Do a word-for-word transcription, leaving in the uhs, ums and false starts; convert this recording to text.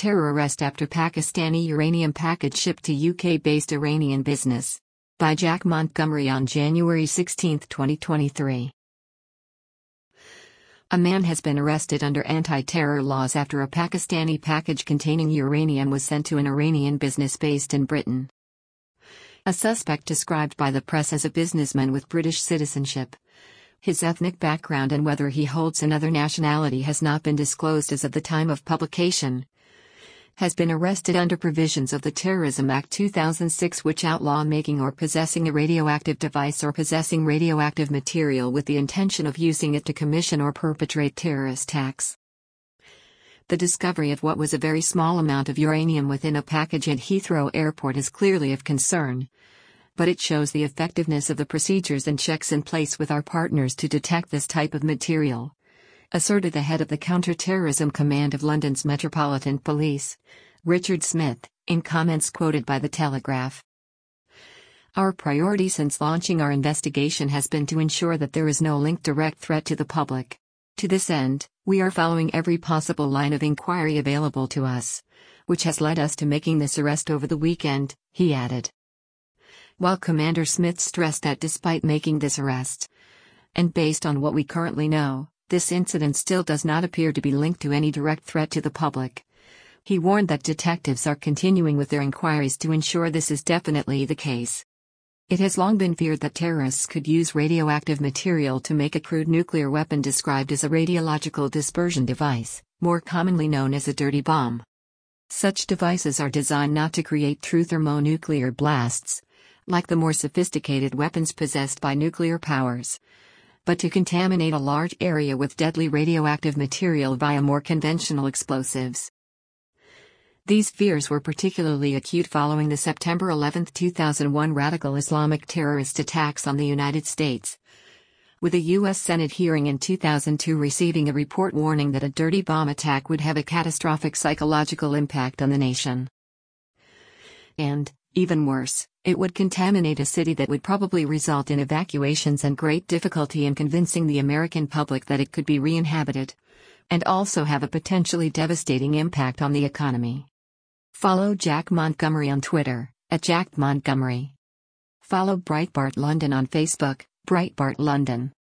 terror arrest after Pakistani uranium package shipped to U K-based Iranian business. By Jack Montgomery on January sixteenth, twenty twenty-three. A man has been arrested under anti-terror laws after a Pakistani package containing uranium was sent to an Iranian business based in Britain. A suspect described by the press as a businessman with British citizenship. His ethnic background and whether he holds another nationality has not been disclosed as of the time of publication. Has been arrested under provisions of the Terrorism Act two thousand six, which outlaw making or possessing a radioactive device or possessing radioactive material with the intention of using it to commission or perpetrate terrorist acts. The discovery of what was a very small amount of uranium within a package at Heathrow Airport is clearly of concern. But it shows the effectiveness of the procedures and checks in place with our partners to detect this type of material, asserted the head of the Counter-Terrorism Command of London's Metropolitan Police, Richard Smith, in comments quoted by The Telegraph. Our priority since launching our investigation has been to ensure that there is no linked direct threat to the public. To this end, we are following every possible line of inquiry available to us, which has led us to making this arrest over the weekend, he added. While Commander Smith stressed that despite making this arrest, and based on what we currently know, this incident still does not appear to be linked to any direct threat to the public. He warned that detectives are continuing with their inquiries to ensure this is definitely the case. It has long been feared that terrorists could use radioactive material to make a crude nuclear weapon described as a radiological dispersion device, more commonly known as a dirty bomb. Such devices are designed not to create true thermonuclear blasts, like the more sophisticated weapons possessed by nuclear powers, but to contaminate a large area with deadly radioactive material via more conventional explosives. These fears were particularly acute following the September eleventh, two thousand one radical Islamic terrorist attacks on the United States, with a U S Senate hearing in two thousand two receiving a report warning that a dirty bomb attack would have a catastrophic psychological impact on the nation. And, even worse, it would contaminate a city that would probably result in evacuations and great difficulty in convincing the American public that it could be re-inhabited, and also have a potentially devastating impact on the economy. Follow Jack Montgomery on Twitter, at Jack Montgomery. Follow Breitbart London on Facebook, Breitbart London.